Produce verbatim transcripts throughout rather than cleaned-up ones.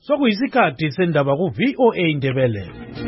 Sokuyisikhathi sendaba ku V O A Indebele.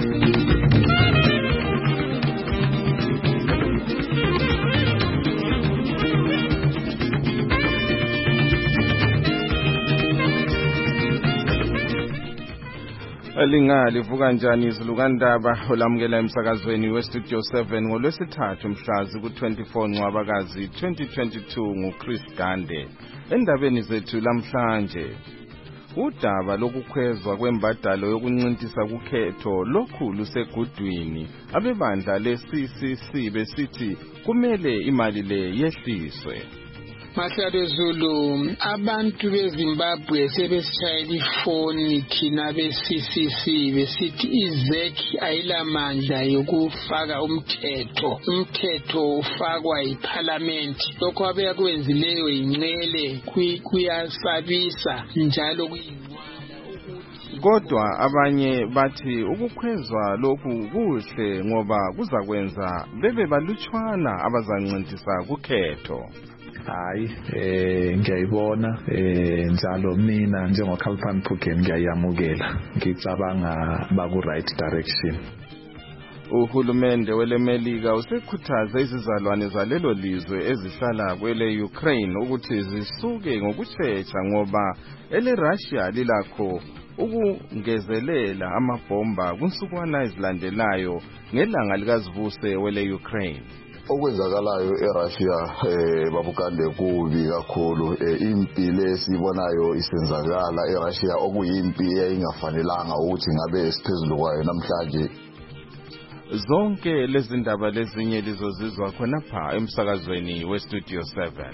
Elingali vuka kanjani izilukandaba olamukela emsakazweni we Studio seven ngolwesithathu mhlazi ku twenty-four Ncwabakazi twenty twenty-two nguChris Gande. Endabeni zethu lamhlanje udaba lokukhwezwa kwembadalo yokuncintisa kukhetho lokhu lusegudwini. Abebandla le C C C besithi kumele imali le yehliswe. Mahlalo Zulu, abantu beZimbabwe sebesishayela ifoni thina be-C C C besithi izeki ayilamandla yokufaka umthetho. Umthetho ufakwa yiParliament. Lokho abekwenzileyo ingcele kuyasabisa njalo kuyinqwala ukuthi kodwa abanye bathi ukukhwezwa lokhu kuhle ngoba kuzakwenza bebe balutshwana abazancintisa kukhetho. Hayi eh ngiyayibona eh njalo mina njengoKhalpan Phukeni ngiyayamukela ngicabanga baku right direction. Uhulumende welemelika usekhuthaza izizalwane zalelo lizwe ezihlala kwele Ukraine ukuthi zisuke ngokusheshsha ngoba ele Russia lilakho ukungezelela amabomba kunsukwana ezilandelayo ngelanga likazivuse wele Ukraine. Okwenzakalayo eRussia eh babukande kubi kakhulu impi lesibonayo isenzakala eRussia okuyimpi eyingafanelanga ukuthi ngabe esiphezulu kwayo namhlanje. Zonke lezi ndaba lezinye lizozizwa khona pha emsakazweni we Studio seven.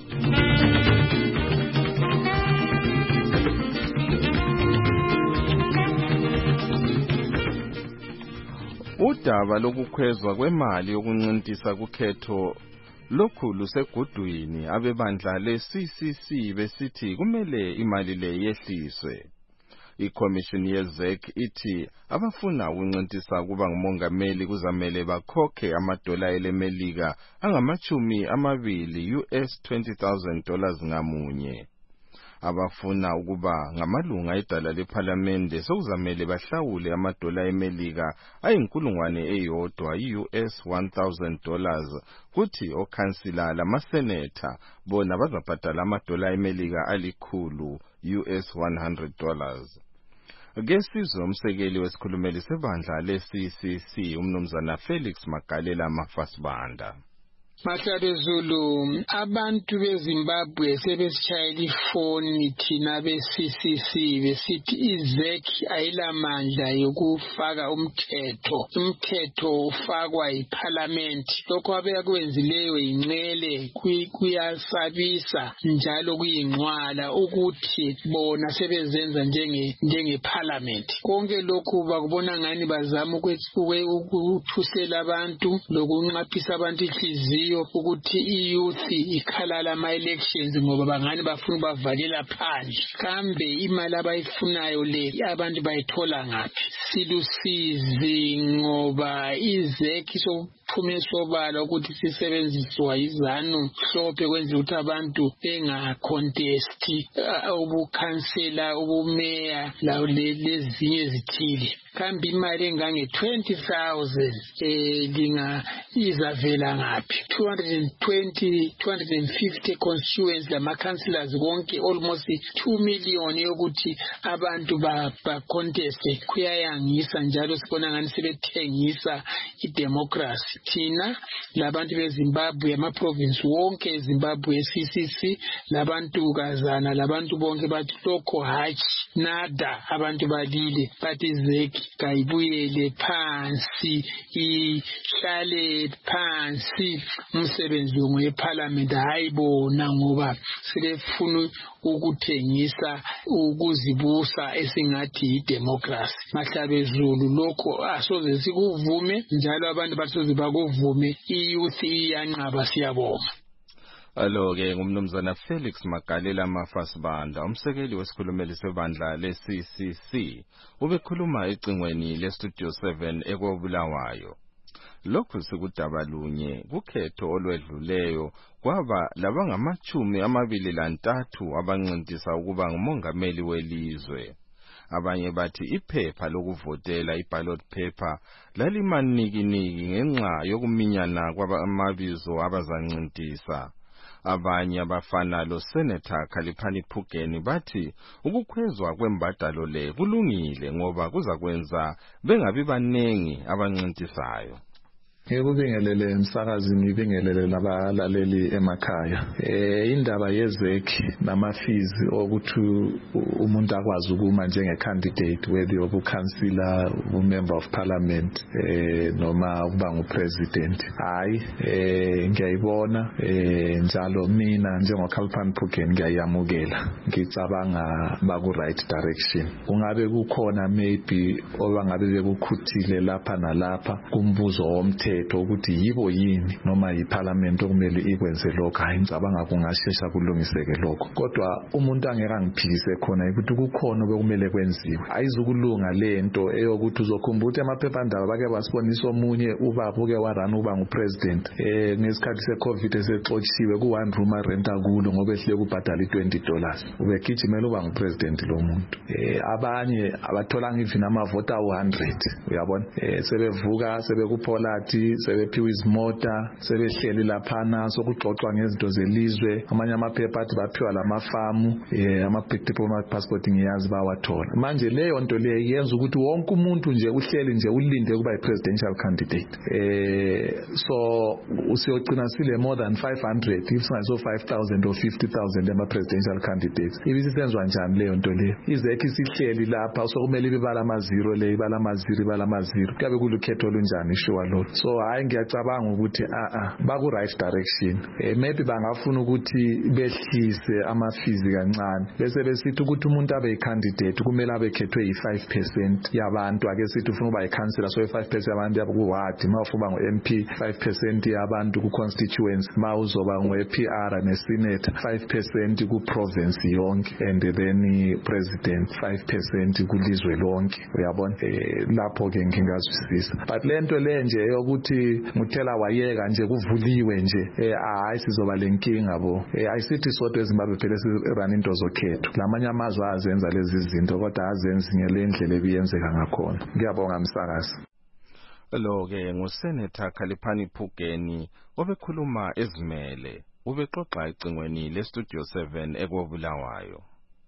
Udaba lokukhwezwa kwemali yokuncintisa kukhetho lokhu lusegudwini. Abebandla le C C C besithi kumele imali le yehliswe. ICommission yeZEC ithi abafuna ukuncintisa kuba ngumongameli kuzamele bakhokhe amadola elemelika angamachumi amabili U S twenty thousand dollars ngamunye. Abafuna ukuba ngamalunga edala leParliament sokuzamele bahlawule amadola emelika ayinkulungwane eyodwa U S one thousand dollars kuthi okhansila lamaseneta bona bazabhadala amadola emelika alikhulu U S one hundred dollars. Ngesizwe umsekeli wesikhulumeli sebandla le C C C umnumzana Felix Magalela Mafasibanda. Mahlalo Zulu, abantu beZimbabwe sebesishayela ifoni thina be-C C C besithi izeki ayilamandla yokufaka umthetho. Umthetho ufakwa yiParliament. Lokho abekwenzileyo ingcele kuyasabisa njalo kuyinqwala ukuthi bona sebezenza njenge njengeParliament. Konke lokhu bakubona ngani bazama ukuthusela abantu lokunqaphisa abantu inhliziyo ukuthi iyouth ikhalala ama elections ngoba bangani bafuna bavalela phandle. Kambe imali abayifunayo le abantu bayithola ngaphi? Silusizi ngoba izeki sokuphume sobala ukuthi sisebenziswa izanu mhlophe kwenza ukuthi abantu bengacontesti ubukhansela ubumeya lawo lezinye ezithile. Kambe imali engange twenty thousand eh linga izavela ngaphi? two hundred twenty two hundred fifty constituents lama councillors konke almost two million yokuthi abantu ba, ba contest kuyayangisa njalo sibona ngani sebethengisa idemocracy. Thina labantu beZimbabwe ama province wonke eZimbabwe C C C labantu kazana labantu bonke bathi lokho hatshi nada abantu balile bathi izeki kayibuyele phansi ihlale phansi umsebenzi weParliament hayibona ngoba sebefuna ukuthengisa ukuzibusa esingathi idemocracy. Mahlalo Zulu, lokho asoze sikuvume njalo abantu basoze bakuvume. Iyouth iyanqaba siyabonga. Alo ke ngumnumzana Felix Magalela Mafasibanda umsekeli wesikhulumeli sebandla le C C C ubekhuluma ecingweni le Studio seven ekobulawayo. Lokhu sikudaba lunye kukhetho olwedluleyo kwaba labangamachumi amabili lantathu abancintisa ukuba ngumongameli welizwe. Abanye bathi iphepha lokuvotela iballot paper lalimaniki-niki ngenxa yokuminyana kwamabizo abazancintisa. Abanye abafana lo Senator Khaliphani Phugeni bathi ukukhwezwa kwembadalo le kulungile ngoba kuzakwenza bengabi banengi abancintisayo. Ngikubingelele umsakazi ngibingelele labalaleli emakhaya. Eh indaba yezekhi namafizi ukuthi umuntu akwazi ukuma njenge candidate whether ubukhansila, umember of parliament eh noma ukuba ngupresident. Hayi eh ngiyayibona eh njalo mina njengo Khaliphani Phugeni ngiyayamukela. Ngicabanga baku right direction. Kungabe kukhona maybe obangabe bekukhuthile lapha nalapha kumbuzo womthetho ukuthi yibo yini noma yiparliament okumele ikwenze lokho. Hayi ngicabanga kungashesha kulungiseke lokho. Kodwa umuntu angeke angiphikise khona ukuthi kukhona bekumele kwenziwe. Ayizukulunga lento eyokuthi uzokhumbula amaphephandaba bake basibonisa omunye ubaba uke warana uba ngupresident eh ngesikhathi seCovid esexotshiwe ku one room rent akulo ngoba ehlele kubhadala i-twenty dollars. Ubegijimela uba ngupresident lo muntu. Eh abanye abatholanga even amavota awu one hundred. Uyabona eh sebevuka sebekupholathi sebephiwa izimota sebehleli laphana sokuxoxwa ngezinto zelizwe. Amanye amaphepha athi baphiwa lamafamu eh ama diplomatic passport ngiyazi bawathola. Manje leyo nto le yenza ukuthi wonke umuntu nje uhleli nje ulinde kuba i-presidential candidate. Eh so usiyogcina sile more than five hundred if so five thousand or fifty thousand ama presidential candidates. Ibisenzwa njani leyo nto le? Izekhi sihleli lapha sokumele ibala ama zero le ibala ama zero ibala ama zero. Kabe kulukhetho olunjani sure lo. So hayi ngiyacabanga ukuthi a a baku right direction. Eh maybe bangafuna ukuthi behlise amafizi kancane. Bese besithi ukuthi umuntu abe i-candidate kumele abe khethwe yi-five percent yabantu. Ake sithi ufuna uba i-councillor so i-five percent yabantu yabo ku-ward. Mawufuba ngu-M P five percent yabantu ku-constituency. Mawuzoba ngu-P R ne-senator five percent ku-province yonke and then president five percent kulizwe lonke. Uyabona eh lapho ke ngingazwisisa. But lento le nje yokuthi muthela wayeka nje kuvuliwe nje eh hayi sizoba lenkinga bo. Eh ayisithi sodwa eZimbabwe phela sirana into zokhetho. Lamanye amazwe azenza lezi zinto kodwa azenzi ngelendlela ebiyenzeka ngakhona. Ngiyabonga msakazi. Lo ke nguSenator Khaliphani Phugeni obekhuluma ezimele ubexoxa ecingweni le Studio seven ekobulawayo.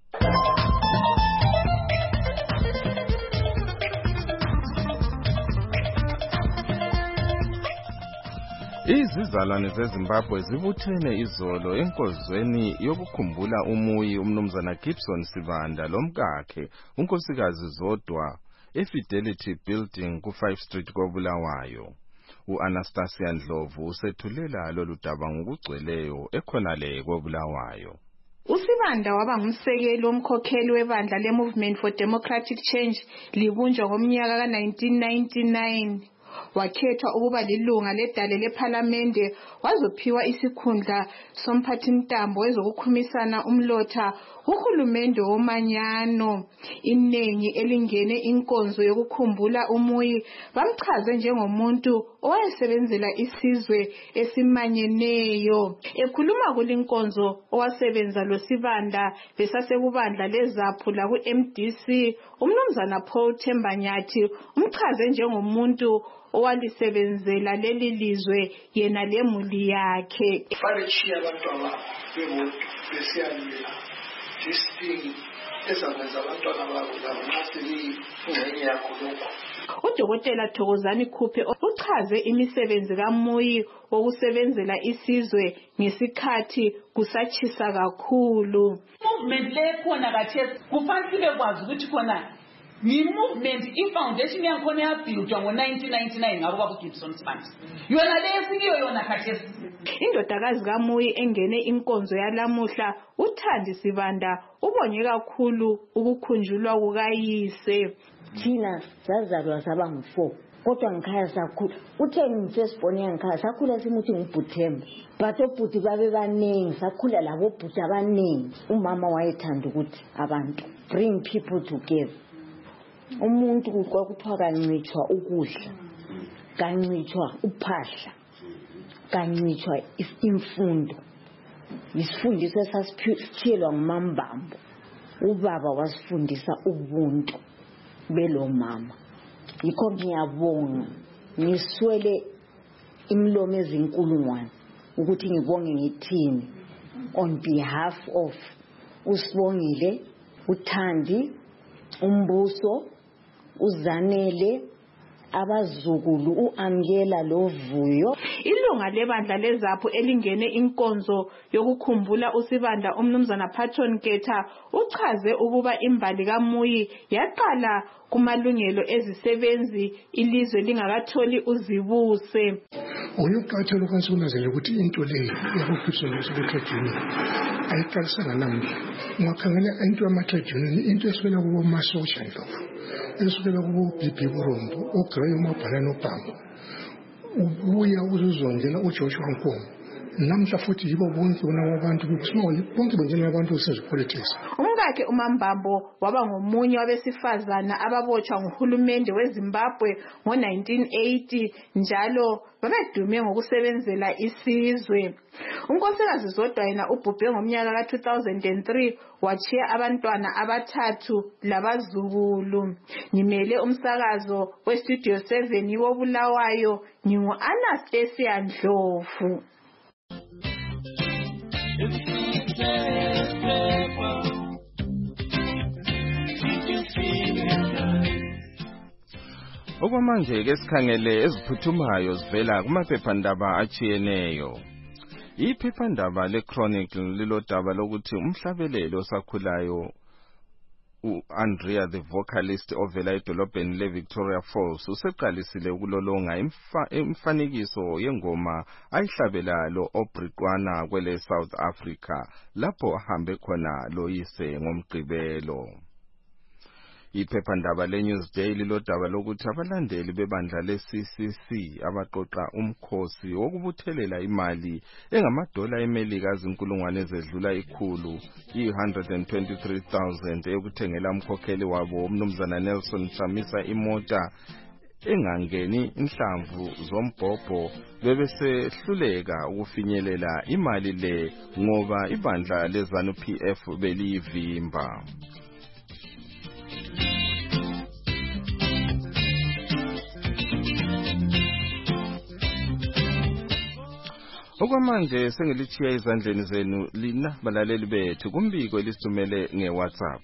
Izizalwane zeZimbabwe zibuthene izolo enkozweni yokukhumbula umuyi umnumzana Gibson Sibanda lomkakhe unkosikazi Zodwa eFidelity Building ku five Street koBulawayo. U-Anastasia Ndlovu usethulela lolu daba ngokugcweleyo ekhonale koBulawayo. uSibanda waba ngumsekeli womkhokheli webandla le-Movement for Democratic Change libunjwa ngomnyaka ka nineteen ninety-nine. Wakhethwa ukuba lilunga ledale lephalamende wazophiwa isikhundla somphathintambo wezokukhumisana umlotha uhulumende womanyano. Inengi elingene inkonzo yokukhumbula umuyi bamchaze njengomuntu owayesebenzela isizwe esimanyeneyo. Ekhuluma kulinkonzo owasebenza lo Sibanda besasekubandla lezaphula ku M D C, umnumzana Paul Thembanyathi umchaze njengomuntu owalisebenzela leli lizwe yena lemuli yakhe. Farichi abantwana bebo besiyalila this thing ezakwenza abantwana babo ngasili ingxenye yakho lokho. uDokotela Thokozani Khuphe uchaze imisebenzi kaMuyi wokusebenzela isizwe ngesikhathi kusatshisa kakhulu. Movement le khona kathesi kufanele kwazi ukuthi khona ni movement i-foundation yakhona yabuildwa ngo nineteen ninety-nine ngabo baba Gibson Sibanda. Yona lesikiyo yona kathesi. Indodakazi kaMuyi engene inkonzo yalamuhla uThandi Sibanda ubonye kakhulu ukukhunjulwa kukayise. Thina sazalwa saba ngu-four kodwa ngikhaya sakhula uthe ngifirst born yangikhaya sakhula simuthi ngibhuthemba but obhuti babe baningi sakhula labo bhuti abaningi. Umama wayethanda ukuthi abantu bring people together. Umuntu kwakuthiwa kancitshwa ukudla, kancitshwa uphahla, kancitshwa imfundo. Isifundiso esasithiyelwa ngumambambo ubaba wasifundisa ubuntu belo mama. Yikho ngiyabonga ngiswele imlomo ezinkulungwane ukuthi ngibonge ngithini on behalf of uSibongile, uThandi, uMbuso, uZanele, abazukulu uAmkela loVuyo. Ilunga lebandla lezapho elingene inkonzo yokukhumbula uSibanda umnumzana Patton Ketha uchaze ukuba imbali kaMuyi yaqala kumalungelo ezisebenzi ilizwe lingakatholi uzibuse. Uyuqathela ukwasunazela ukuthi into leyo yakufiswa trade union ayiqalisanga namhla. Ungakhangela into yama-trade union into eswela kubo masosha ndlovu, eswela kubo Bibi Burombo, uGrey uMabhala noBhambo, ubuya uzuzongela uJoshua Nkomo. Namhla futhi yibo bonke bona abantu kusmall bonke bengena abantu usezipolitics. Umkakhe uMambambo waba ngomunye wabesifazana ababotshwa nguhulumende weZimbabwe ngo nineteen eighty njalo babedume ngokusebenzela isizwe. Unkosikazi Zodwa yena ubhubhe ngomnyaka ka two thousand three wachiya abantwana abathathu labazukulu. Ngimele umsakazo weStudio seven wobulawayo ngingu Anastasia Ndlovu. Okwamanje ke sikhangele eziphuthumayo zivela kumaphephandaba achiyeneyo. Iphephandaba leChronicle lilodaba lokuthi umhlabelelo osakhulayo uAndrea the vocalist ovela edolobheni leVictoria Falls useqalisile ukulolonga imfanekiso yengoma ayihlabela lo Obriqwana kwele South Africa lapho ahambe khona loyise ngomgqibelo. Iphephandaba leNewsday lilodaba lokuthi abalandeli bebandla leC C C abaqoqa umkhosi wokubuthelela imali engamadola eMelika azinkulungwane ezedlula ikhulu i one hundred twenty-three thousand yokuthengela umkhokheli wabo umnumzana Nelson Chamisa imota engangeni inhlamvu zombhobho bebesehluleka ukufinyelela imali le ngoba ibandla leZANU P F beliyivimba. Okwamanje sengilithiya izandleni zenu lina balaleli bethu kumbiko elisithumele ngeWhatsApp.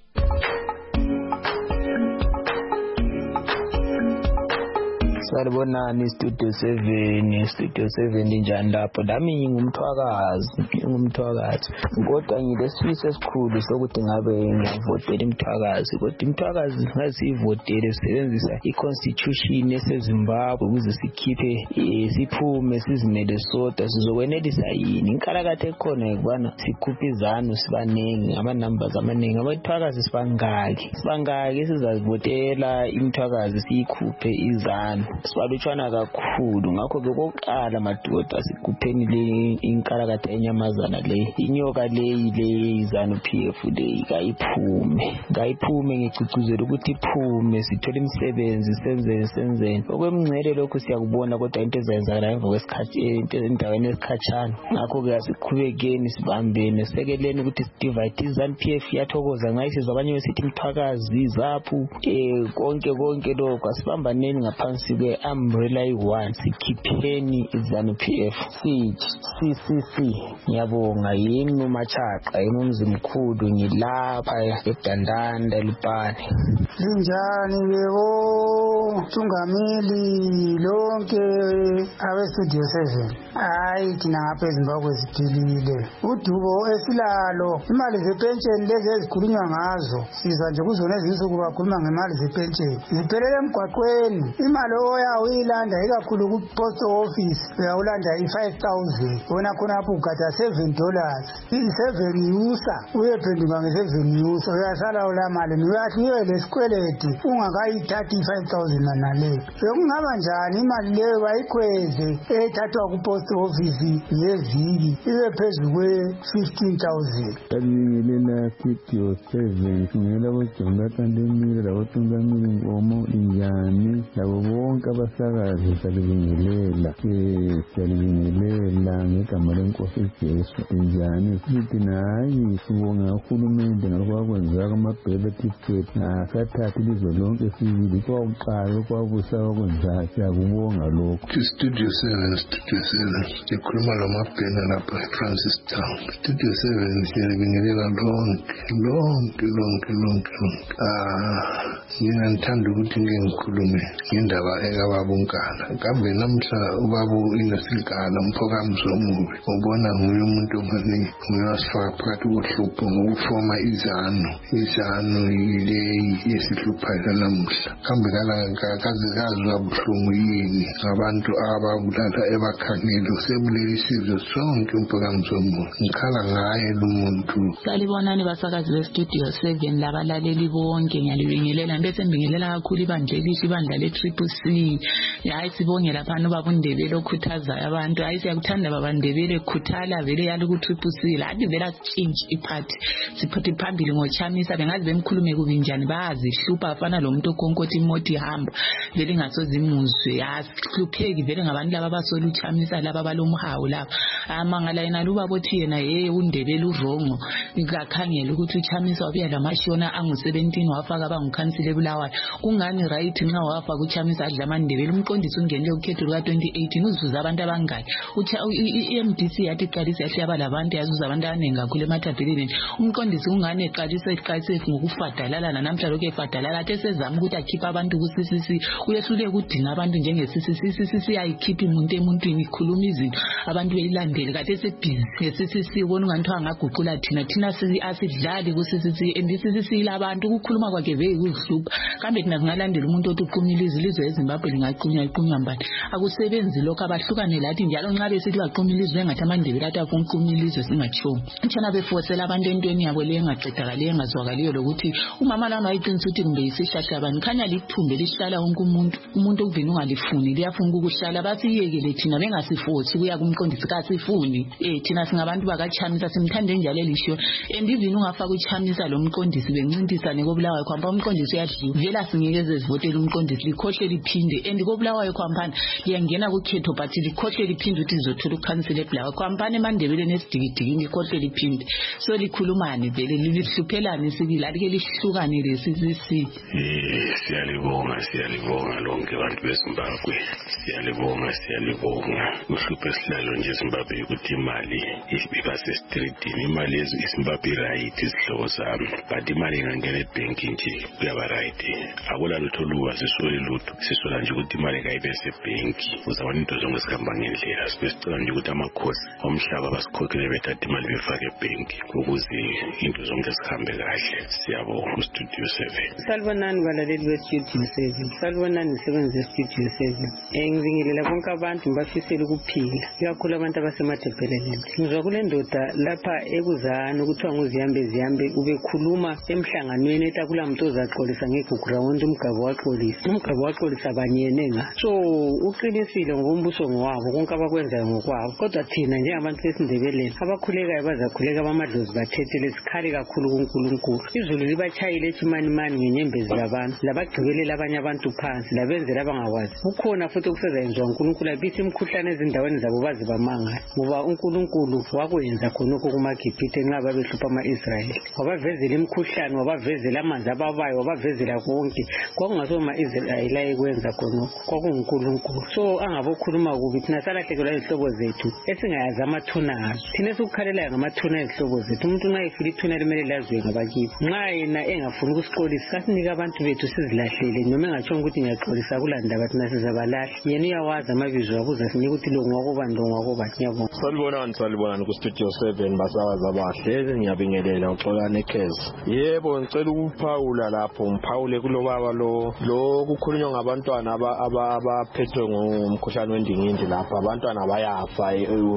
Salibonani Studio seven, Studio seven njani lapho? Nami ngumthwakazi, ngumthwakazi. Kodwa ngilesifiso esikhulu sokuthi ngabe ngiyavotela imthwakazi. Kodwa imthwakazi ngasivotele sisebenzisa iConstitution yaseZimbabwe ukuze sikhiphe siphume sizimele sodwa sizokwenelisa yini. Inkalakatha ekhona ekubana sikhuphe izanu sibanengi, ama numbers amaningi. Abamthwakazi sibangaki? Sibangaki sizavotela imthwakazi siyikhuphe izanu. Sibalutshwana kakhulu ngakho ke kokuqala madoda sikupheni le inkalakatha enyamazana le inyoka leyi le izanu P F le kayiphume kayiphume ngicicuzela ukuthi iphume sithole imisebenzi senze senze okwemncele lokho siyakubona kodwa into ezenzakala emva kwesikhathi endaweni esikhatshana ngakho ke asiqhubekeni sibambene sekeleni ukuthi sidivide izanu P F yathokoza ngayisizwa abanye besithi imthwakazi zaphu eh konke konke lokho asibambaneni ngaphansi ke umbrella one sikhipheni izanu P F C C C. Ngiyabonga yini uMachaqa emumzimkhulu ngilapha eDandanda eLupane. Linjani bebo Tungamili lonke abe Studio seven. Hayi thina ngapha eZimbabwe siphilile. Udubo esilalo imali zepension lezi ezikhulunywa ngazo siza nje kuzona izinsuku bakhuluma ngemali zepension ziphelele emgwaqweni. Imali oya uyilanda ikakhulu ku post office uyawulanda i five thousand wona khona apho ugada seven dollars i seven yusa uyephenduka nge seven yusa uyasala ola mali uyathi uyele sikweleti ungakayithathi five thousand manale yokungaba njani imali leyo bayikhweze ethathwa ku post office yeviki ibe phezulu kwe fifteen thousand. Kalingelela Studio seven ngela bojonga kantemile labo Tungamile Ngomo injani labo bonke bonke abasakazi salibingelela eh salibingelela ngegama lenkosi Jesu njani sithi nayi sibonga uhulumende ngalokwenza amabhele ticket akathatha ilizwe lonke sibili kwaqala kwabusa okwenza siyakubonga lokho. Studio seven Studio seven sikhuluma lamabhele lapha eFrancis Town. Studio seven siyabingelela lonke lonke lonke lonke ah mina ngithanda ukuthi ngikhulume indaba ekababunkana kambe namhla ubaba inesikala umphakamuso omubi ubona nguye umuntu omani uyasifaka phakathi kohlupho ngokufoma izano izano ile yesihluphayo namuhla kambe kala kaze kazwa buhlungu yini abantu ababulala ebakhangela sebulele isizwe sonke umphakamuso omubi ngikhala ngaye lo muntu. Salibonani basakazi bestudio seven labalaleli bonke ngiyalibingelela bese ngibingelela kakhulu ibandla elihle ibandla le Triple C. Hayi sibonge lapha nobabundebele okhuthaza abantu hayi siyakuthanda babandebele khuthala vele yali ku Triple C lathi vela change iphathi siphethe phambili ngochamisa bengazi bemkhulume kubinjani bayazihlupha afana lo muntu okonkothi imoti ihamba vele ingasozi imuzwe yasihlupheki vele ngabantu laba basoluchamisa laba balomhawu lapha amangala yena luba bothi yena hey undebele urongo ngikakhangela ukuthi uchamisa wabuya lamashona angu seventeen wafaka abangukhansile ebulawayo kungani right nxa wafa kuchamisa adla amandebele umqondisi ungenile ukhetho luka twenty eighteen uzuza abantu abangaki uthi i-M D C yathi iqalisa yahle yaba labantu yazuza abantu abaningi kakhulu emathabheleni umqondisi ungane eqalisa iqalise ngokufadalala namhla lokho efadalala athe sezama ukuthi akhipha abantu ku C C C uyehlule ukudinga abantu njenge C C C C C C ayikhiphi umuntu emuntwini ikhuluma izinto abantu beyilandele kade sebhizi nge-C C C ubona ungathi angaguqula thina thina asidlali ku C C C and i-C C C labantu ukukhuluma kwakhe vele kuhlupha kambe thina singalandela umuntu otuqumile izilizwe eZimbabwe lingaqunywa iqunywa mbani akusebenzi lokho abahlukane lathi njalo nxa besithi baqumile izwe engathi amandebele athi afunqumile izwe singatshomi ntshana befosela abantu entweni yabo le engaqedakale engazwakaliyo lokuthi umama lana wayiqinisa ukuthi kumbe isihlahla bani khanya lithumbe lihlala wonke umuntu umuntu okuvina ungalifuni liyafunga ukuhlala basiyekele thina bengasifosi kuya kumqondisi kasifuni eh thina singabantu bakachamisa simthande njalo elisho endivina ungafaka uchamisa lo mqondisi bencintisane kobulawayo kwamba umqondisi uyadliwa vela singekeze sivotela umqondisi likhohle liphinde endikobulawayo kwampana liyangena kukhetho but likhohle liphinde ukuthi lizothola ukhansile ebulawayo kwampana emandebeleni esidikidiki likhohle liphinde so likhulumane vele lilihluphelane sibili alike lihlukane lesisi eh siyalibonga siyalibonga lonke abantu beZimbabwe siyalibonga siyalibonga uhluphe silalo nje eZimbabwe ukuthi imali iba sestreetini imali eZimbabwe right isihlobo sami but imali ingangena ebhenki nje kuyaba right akula lutho luwa sisole lutho sisola nje ukuthi imali kayibe sebhenki uzabona into zonke sikhamba ngendlela sibesicela nje ukuthi amakhosi omhlaba basikhokhele bethathe imali befake ebhenki ukuze into zonke sihambe kahle siyabonga Studio seven. Salibonani balaleli beStudio seven salibonani nisebenze eStudio seven engibingelela bonke abantu ngibafisela ukuphila ikakhulu abantu abasemadebheleni ngizwa kule ndoda lapha ekuzana ukuthiwa nguziyambe ziyambe ubekhuluma emhlanganweni eta kula muntu ozaxolisa ngeground umgabo waxolisa umgabo waxolisa banyene nga so uqinisile ngombuso ngowabo konke abakwenzayo ngokwabo kodwa thina njengabantu besindebeleni abakhulekayo bazakhuleka abamadlozi bathethele sikhale kakhulu kuNkulunkulu izulu libachayile echimani mani ngenyembezi yabantu labagqibelela abanye abantu phansi labenzela abangakwazi ukhona futhi okusezayenziwa uNkulunkulu abisi imkhuhlane ezindaweni zabo bazi bamanga ngoba uNkulunkulu wakwenza khonokho kumaGibhithe nxa babehlupha ama-Israyeli wabavezela imkhuhlane wabavezela amanzi ababayo wabavezela konke kwakungasoma Israyeli ayekwenza khonokho kwakunguNkulunkulu so angabokhuluma kubi thina salahlekelwa izihlobo zethu esingayazi amathuna azo thina esikukhalelayo ngamathuna ezihlobo zethu umuntu nxa efila ithuna limele lazwe ngabakibo nxa yena engafuni ukusiqolisa kasinika abantu bethu sizilahlele noma engatsho ukuthi ngiyaxolisa kulandaba thina sizabalahla yena uyawazi amabizo abo uzasinika ukuthi lo ngwakobani lo ngwakobani ngiyabonga. Salibonani salibonani ku Studio seven basabaza bahle ngiyabingelela uxolane Kheza yebo ngicela ukuphawula lapho ngiphawule kulobaba lo lo kukhulunywa ngabantwana abaphethwe ngumkhuhlane wendingindi lapha abantwana bayafa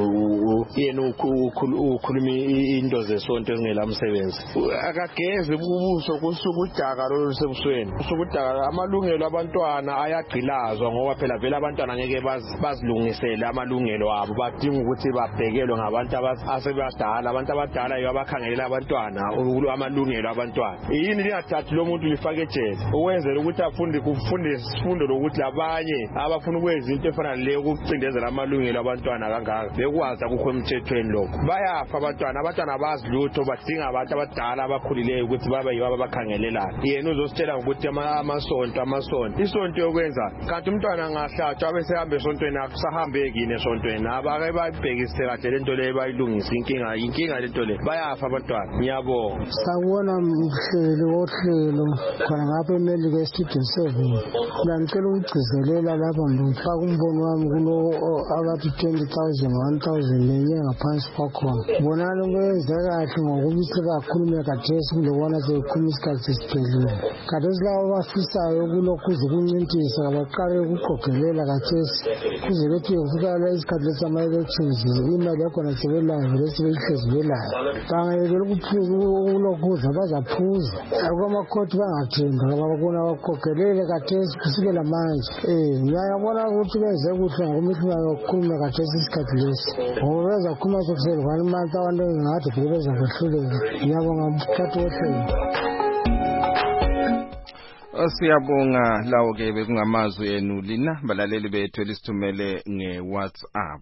yena ukhuluma into zesonto ezingela umsebenzi akageze ubuso kusuku udaka lo sebusweni usuku udaka amalungelo abantwana ayagqilazwa ngoba phela vele abantwana ngeke bazilungisele amalungelo abo badinga ukuthi babhekelwe ngabantu asebadala abantu abadala yibo abakhangelela abantwana amalungelo abantwana yini lingathathi lo muntu bamfake ejele ukwenzela ukuthi afunde kufunde isifundo lokuthi labanye abafuna ukwenza into efana leyo ukucindezela amalungelo abantwana kangaka bekwazi akukho emthethweni lokho bayafa abantwana abantwana abazi lutho badinga abantu abadala abakhulileyo ukuthi babe yibo abakhangelelayo yena uzositshela ukuthi amasonto amasonto isonto yokwenza kanti umntwana angahlatshwa bese hambe esontweni akusahambe kini esontweni abake babhekise kahle lento leyo bayilungisa inkinga inkinga lento leyo bayafa abantwana ngiyabonga sakubona mhlelo wohlelo khona ngapha eMelika estudio seven ngicela ukugcizelela lapha ngifaka umbono wami kulo abathi twenty thousand one thousand lenyanga phansi kwakhona bonani ukwenza kahle ngokubithi bakhulume kathesi kulokwana sekhuluma isikhathi sesiphelile kathesi labo bafisayo kulokhuze kuncintisa abaqale ukuqogelela kathesi kuze bethi kufika la isikhathi lesama-elections imali yakhona sebelayo lesibeyihleziwelayo bangayekela ukulokhuza bazaphuza akwamakhoti bangathemba ababona bakogelele kathesi kusukela manje um ngiyabona ukuthi benze kuhle ngokumihluma yokukhuluma kathesi isikhathi lesi ngoba bezakhuluma sokuselivani month abantu engathi vele bezakehluleka ngiyabonga mthathu wehlelo. Siyabonga lawo ke bekungamazwi enu lina balaleli bethu elisithumele nge-WhatsApp.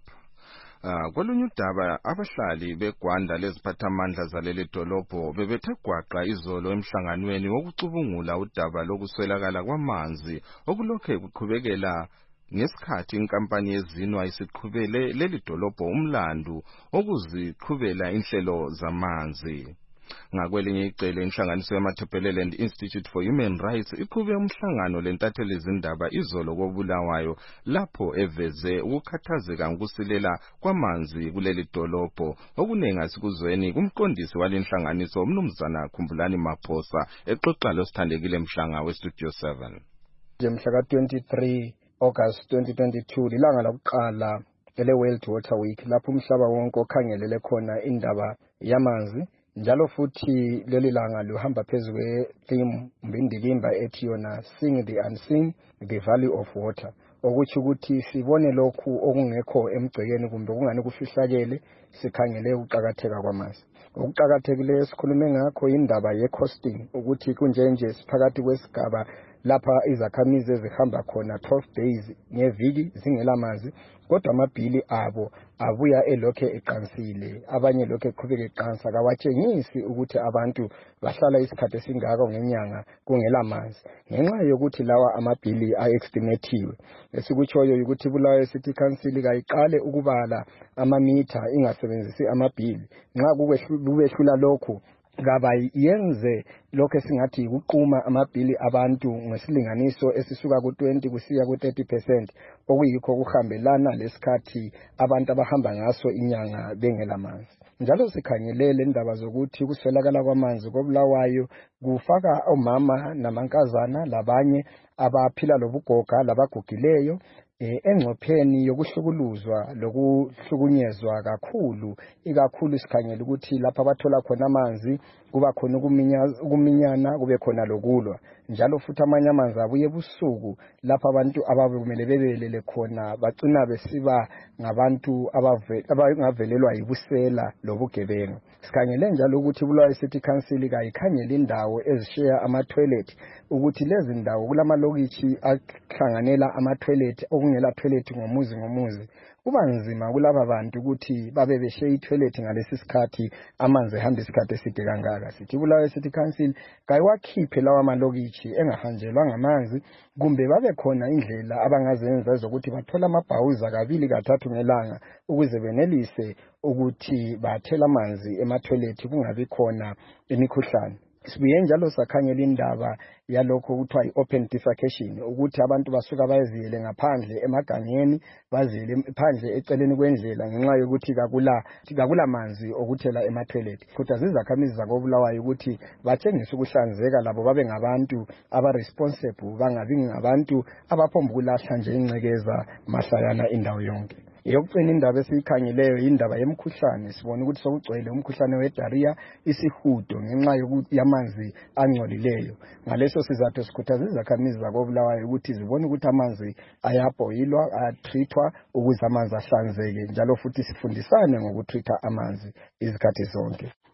Uh, kolunye udaba abahlali beGwanda leziphathamandla zaleli dolobho bebethe gwaqa izolo emhlanganweni wokucubungula udaba lokuswelakala kwamanzi okulokhe kuqhubekela ngesikhathi inkampani yezinwa isiqhubele leli dolobho umlandu okuziqhubela inhlelo zamanzi. Ngakwelinye icele inhlanganiso yamaThebeleland Institute for Human Rights iqhube umhlangano lentatheli izindaba izolo koBulawayo lapho eveze ukukhathazeka ngokusilela kwamanzi kuleli dolobho okunengi asikuzweni kumqondisi walenhlanganiso umnumzana Khumbulani Maphosa exoxa losithandekile mhlanga weStudio seven. Mhla ka twenty-three August twenty twenty-two lilanga lokuqala ele World Water Week lapho umhlaba wonke okhangelele khona indaba yamanzi. Njalo futhi leli langa luhamba phezulu kwe-theme mbindikimba ethi yona Sing the Unseen, the Value of Water. Okuthi ukuthi sibone lokhu okungekho emgcekeni kumbe kungani kufihlakele sikhangele ukuqhakatheka kwamanzi. Ukuqhakathekileyo sikhulume ngakho indaba ye-costing ukuthi kunjenje siphakathi kwesigaba lapha izakhamizi ezihamba khona twelve days ngeviki zingela manzi kodwa amabhili abo abuya elokhe eqansile abanye lokhe eqhubeka eqansa kawatshengisi ukuthi abantu bahlala isikhathi esingaka ngenyanga kungela manzi ngenxa yokuthi lawa amabhili a-estimatiwe esikutshoyo ukuthi Bulawayo City Council kayiqale ukubala amamitha ingasebenzisi amabhili nxa kubehlula lokhu ngaba yenze lokho esingathi ukuquma amabhili abantu ngesilinganiso esisuka ku twenty kusiya ku thirty percent okuyikho kuhambelana lesikhathi abantu abahamba ngaso inyanga bengela manzi. Njalo sikhangelele indaba zokuthi kuswelakala kwamanzi koBulawayo kufaka omama namankazana labanye abaphila lobugoga labagugileyo Eh, engcopheni yokuhlukuluzwa lokuhlukunyezwa kakhulu ikakhulu sikhangela ukuthi lapha abathola khona amanzi kuba khona ukuminyana kube khona lokulwa njalo futhi amanye amanzi abuye ebusuku lapha abantu ababekumele bebelele khona bagcina besiba ngabantu abangavelelwa yibusela lobugebengu. Sikhangele njalo ukuthi Bulawayo City Council kayikhangela indawo ezishiya ama-toilet ukuthi lezi ndawo kulamalokishi ahlanganela ama-toilet okungela toilet ngomuzi ngomuzi kuba nzima kulaba bantu ukuthi babe beshiya i-toilet ngalesi sikhathi amanzi ehamba isikhathi eside kangaka. Sithi Bulawayo City Council kayiwakhiphe lawa malokishi engahanjelwa ngamanzi kumbe babe khona indlela abangazenza zokuthi bathola amabhawuza kabili kathathu ngelanga ukuze benelise ukuthi bathela amanzi ema-toilet kungabi khona imikhuhlane. Sibuye njalo sakhangela indaba yalokho kuthiwa i-open defecation ukuthi abantu basuka bayeziyele ngaphandle emagangeni baziyele phandle eceleni kwendlela ngenxa yokuthi kakula kakula manzi okuthela ema-toilet. Kodwa zizakhamizi zakoBulawayo ukuthi batshengise ukuhlanzeka labo babe ngabantu aba-responsible bangabi ngabantu abaphomba ukulahla nje ingcekeza mahlayana indawo yonke. Yokucina indaba esiyikhangeleyo indaba yemkhuhlane sibona ukuthi sokugcwele umkhuhlane we-diarrhea isihudo ngenxa yokuthi yamanzi angcolileyo. Ngaleso sizathu sikhuthaza izakhamizi zakoBulawayo ukuthi zibone ukuthi amanzi ayabhoyilwa ayatreatwa ukuze amanzi ahlanzeke njalo futhi sifundisane ngokutreata amanzi izikhathi zonke.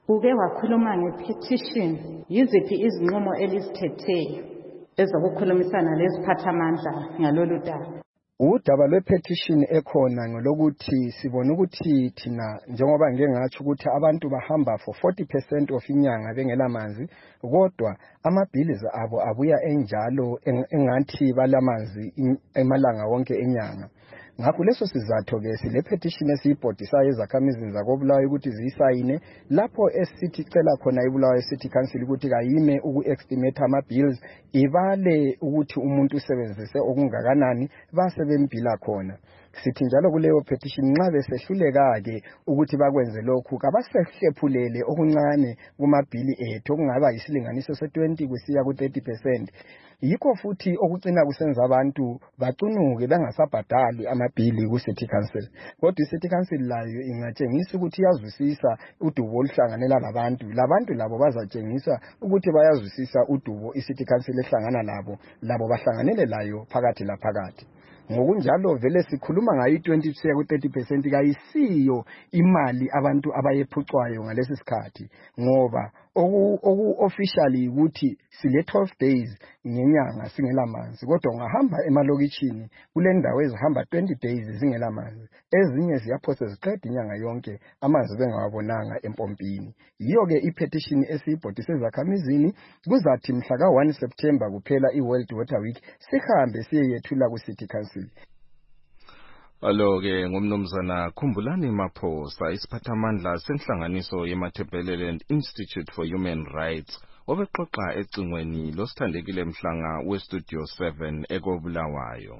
uke wakhuluma nge-petition. Yiziphi izinqumo elizithethe ezokukhulumisana leziphathamandla ngalolu daba? Udaba lwe-petition ekhona ngolokuthi sibona ukuthi thina njengoba ngeke ngathi ukuthi abantu bahamba for forty percent of inyanga bengelamanzi, kodwa amabhilizi abo abuya enjalo engathi balamanzi emalanga wonke enyanga. Ngakho leso sizatho ke sile petition esiyibhodisayo ezakhamizini zakoBulawayo ukuthi ziyisayine lapho esithi cela khona iBulawayo City Council ukuthi kayime uku-estimate ama-bills, ibale ukuthi umuntu usebenzise okungakanani base bembila khona. Sithi njalo kuleyo petition nxa besehluleka-ke ukuthi bakwenze lokhu kabasehlephulele okuncane kumabhili ethu okungaba yisilinganiso se-twenty kusiya ku-thirty percent. Yikho futhi okucina kusenza abantu bacunuke bengasabhadali amabhili ku-City Council. Kodwa i-City Council layo ingatshengisa ukuthi iyazwisisa udubo oluhlanganela labantu. Labantu labo bazatshengisa ukuthi bayazwisisa udubo i-City Council ehlangana labo, labo bahlanganele layo phakathi laphakathi. Ngokunjalo vele sikhuluma ngayo twenty kusiya ku-thirty percent kayisiyo imali abantu abayephucwayo ngalesi sikhathi, ngoba oku oku officially ukuthi sile twelve days ngenyanga singela manzi, kodwa ungahamba emalokitshini kule ndawo ezihamba twenty days zingela manzi, ezinye ziyaphose ziqeda inyanga yonke amanzi bengawabonanga empompini. Yiyo ke i-petition esiyibhodise ezakhamizini kuzathi mhla ka one September kuphela i-World Water Week sihambe siyeyethula ku-City Council. Alo-ke ngumnumzana Khumbulani Maphosa, isiphathamandla senhlanganiso yeMatabeleland Institute for Human Rights, obexoxa ecingweni losithandekile mhlanga we-Studio seven ekoBulawayo.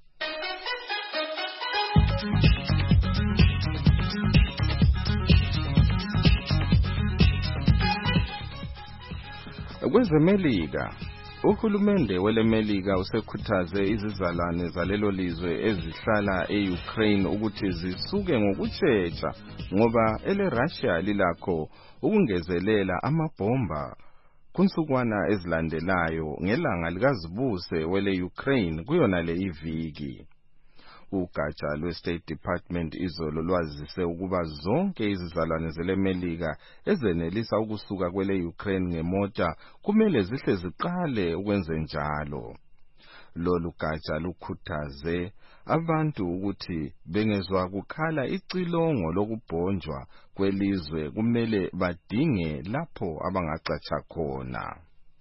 KwezeMelika, uhulumende weleMelika usekhuthaze izizalwane zalelo lizwe ezihlala e-Ukraine ukuthi zisuke ngokutsheja ngoba ele-Russia lilakho ukungezelela amabhomba kunsukwana ezilandelayo ngelanga likazibuse wele-Ukraine kuyona le iviki. Ugatsha lwe-State Department izolo lwazise ukuba zonke izizalwane zeleMelika ezenelisa ukusuka kwele-Ukraine ngemota kumele zihle ziqale ukwenze njalo. Lolu gatsha lukhuthaze abantu ukuthi bengezwa kukhala icilongo lokubhonjwa kwelizwe kumele badinge lapho abangacatsha khona.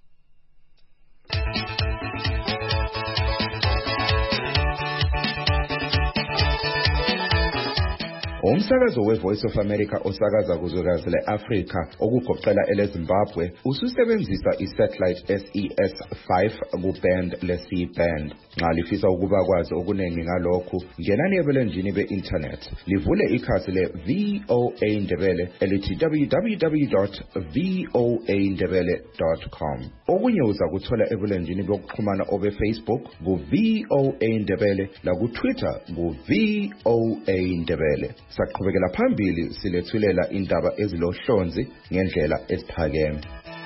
Umsakazo we-Voice of America osakaza kuzwekazi le-Afrika okugoqela ele-Zimbabwe ususebenzisa i-satellite S E S five ku-band le-C band. Nxa lifisa ukuba kwazi okuningi ngalokhu, ngenani ebulenjini be-internet livule ikhasi le-V O A Ndebele elithi w w w dot v o a ndebele dot com. Okunye uza kuthola ebulenjini bokuxhumana obe-Facebook ku-V O A Ndebele laku-Twitter ku-V O A Ndebele. Saqhubekela phambili silethulela indaba ezilohlonzi ngendlela esiphakeme.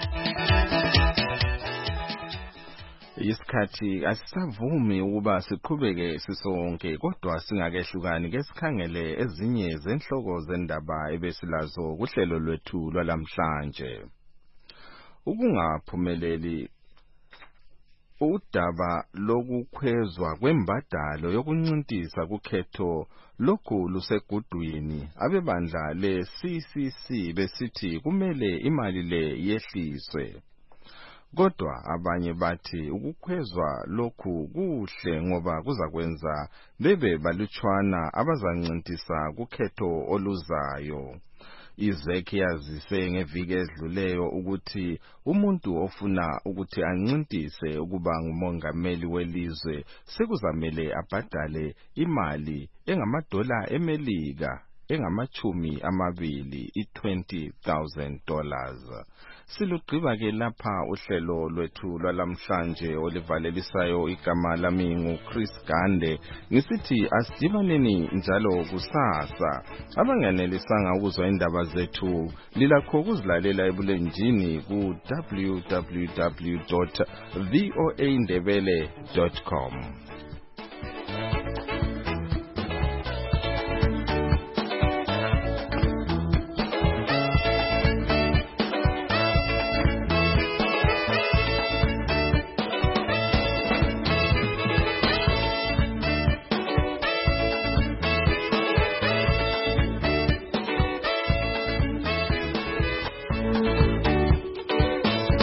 Isikhathi asisavumi ukuba siqhubeke sisonke, kodwa singakehlukani ke sikhangele ezinye zenhloko zendaba ebesilazo kuhlelo lwethu lwalamhlanje. Ukungaphumeleli udaba lokukhwezwa kwembadalo yokuncintisa kukhetho lokhu lusegudwini. Abebandla le-C C C besithi kumele imali le yehliswe, kodwa abanye bathi ukukhwezwa lokhu kuhle ngoba kuzakwenza bebe balutshwana abazancintisa kukhetho oluzayo. Izeki yazise ngeviki edluleyo ukuthi umuntu ofuna ukuthi ancintise ukuba ngumongameli welizwe sekuzamele abhadale imali engamadola eMelika engamachumi amabili i-twenty thousand dollars. Silugqiba ke lapha uhlelo lwethu lwalamhlanje olivalelisayo igama lami nguChris Gande ngisithi asidibaneni njalo kusasa. Abanganelisanga ukuzwa indaba zethu lilakho ukuzilalela ebulenjini ku w w w dot v o a ndebele dot com.